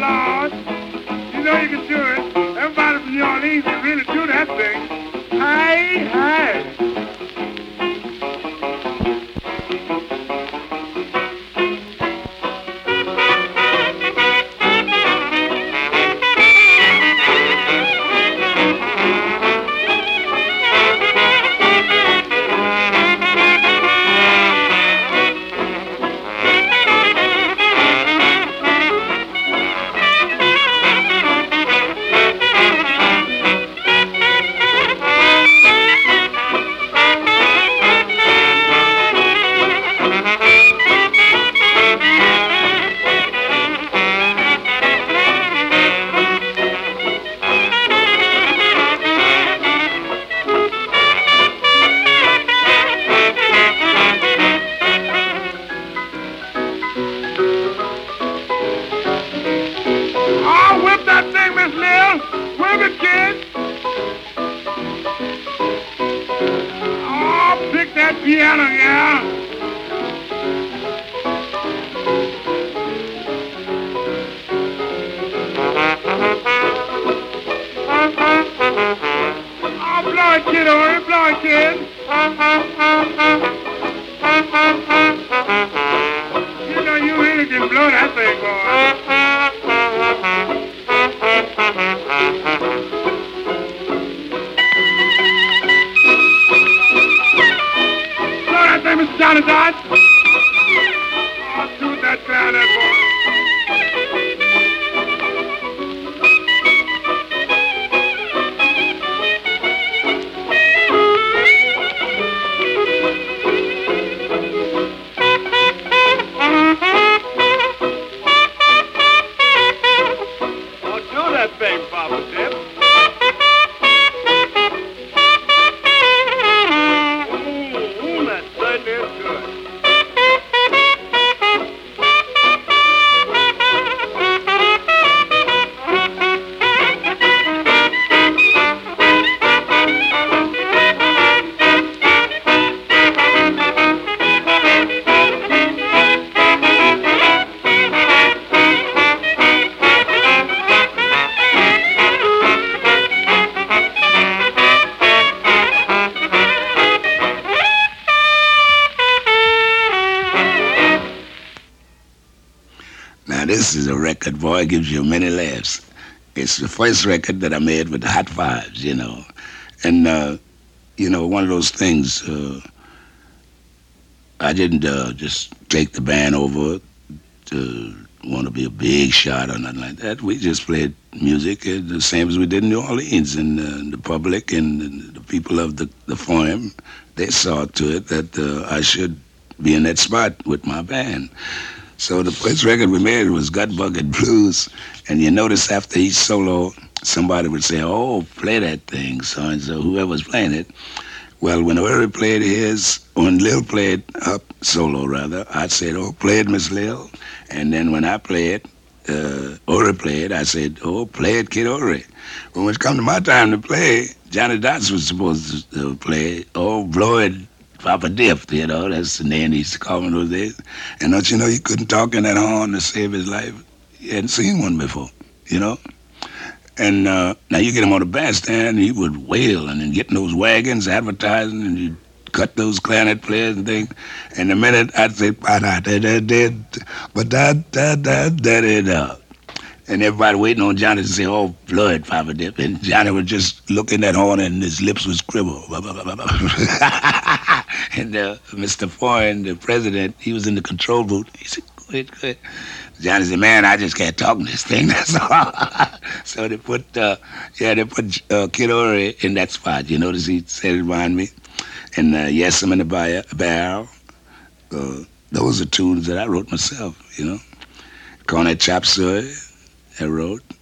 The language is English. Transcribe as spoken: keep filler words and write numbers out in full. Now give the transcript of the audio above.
Lord. You know you can do it. Everybody from New Orleans can really do that thing. Hey, hey. This is a record, boy, gives you many laughs. It's the first record that I made with the Hot Fives, you know. And, uh, you know, one of those things, uh, I didn't uh, just take the band over to want to be a big shot or nothing like that. We just played music the same as we did in New Orleans. And uh, the public and the people of the, the Forum, they saw to it that uh, I should be in that spot with my band. So the first record we made was Gut Bucket Blues, and you notice after each solo, somebody would say, oh, play that thing, so-and-so, whoever was playing it. Well, when Uri played his, when Lil played up solo, rather, I'd say, oh, play it, Miss Lil. And then when I played, uh, Uri played, I said, oh, play it, Kid Uri. When it come to my time to play, Johnny Dotson was supposed to play, oh, blow it, Papa Dip, you know, that's the name he used to call me those days. And don't you know he couldn't talk in that horn to save his life? He hadn't seen one before, you know? And uh, now you get him on the bandstand, and he would wail, and then get in those wagons, advertising, and you'd cut those clarinet players and things. And the minute I'd say, ba-da-da-da-da, ba-da-da-da-da-da, and everybody waiting on Johnny to say, oh, blood, Papa Dip. And Johnny would just look in that horn, and his lips would scribble. And uh, Mister Foreign, the president, he was in the control booth. He said, go ahead, go ahead. Johnny said, man, I just can't talk in this thing, that's all. So they put, uh, yeah, they put uh, Kid Ory in that spot. You notice he said it behind me. And uh, Yes, I'm in the bar- barrel. Uh, those are tunes that I wrote myself, you know. Cornet Chop Suey, I wrote.